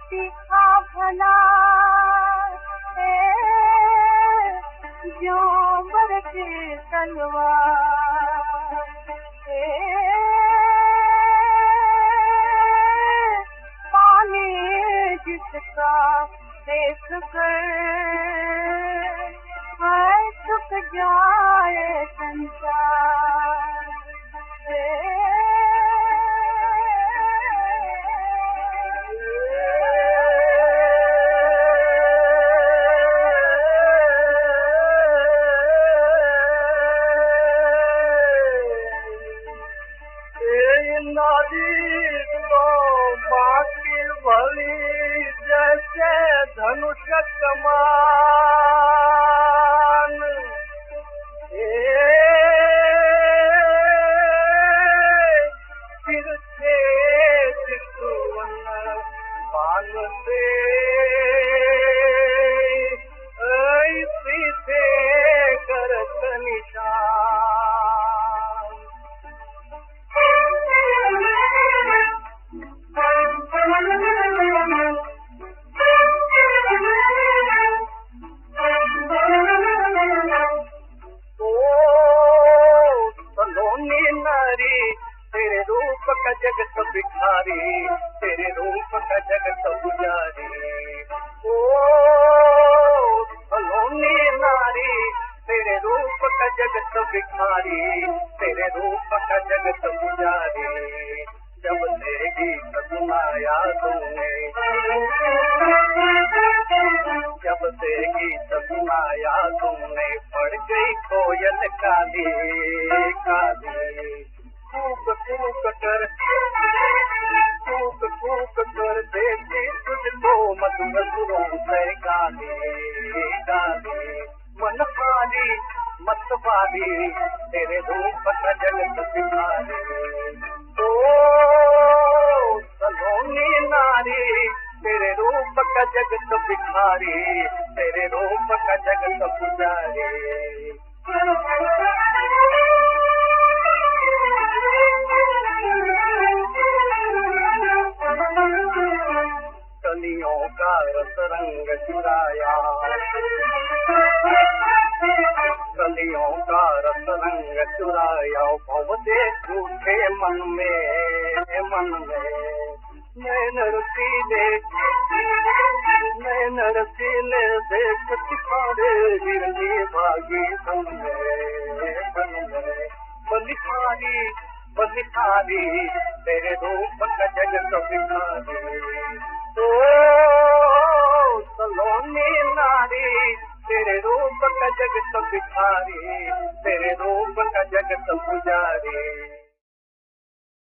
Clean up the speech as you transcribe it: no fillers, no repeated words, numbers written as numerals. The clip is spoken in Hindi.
सीखा भला जो बरसे तलवार पानी जिसका देख कर झुक जाए संसार बाकी भली जैसे धनुष कमान फिर से चितवन बान से सीधे करत निशान तेरे रूप का जगत भिखारी तेरे रूप का जगत पुजारी ओ सलोनी नारी तेरे रूप का जगत भिखारी तेरे रूप का जगत पुजारी जब से गीत सुनाया तूने जब से गीत सुनाया तूने पड़ गई कोयल काली काली कूक कर देखी तुझको मधुरों से गाली गाली मन पाली मत पाली तेरे रूप का जगत भिखारी ओ सलोनी नारी तेरे रूप का जगत भिखारी तेरे रूप का जगत पुजारी कलियों का रस रंग चुराया कलियों का रस रंग चुराया भव दे झूठे मन में नैन रसीले देख सिखारे गिरनी भागी बन बलिहारी तेरे रूप का जगत भिखारी ओ सलोनी नारी तेरे रूप का जगत भिखारी तेरे रूप का जगत पुजारी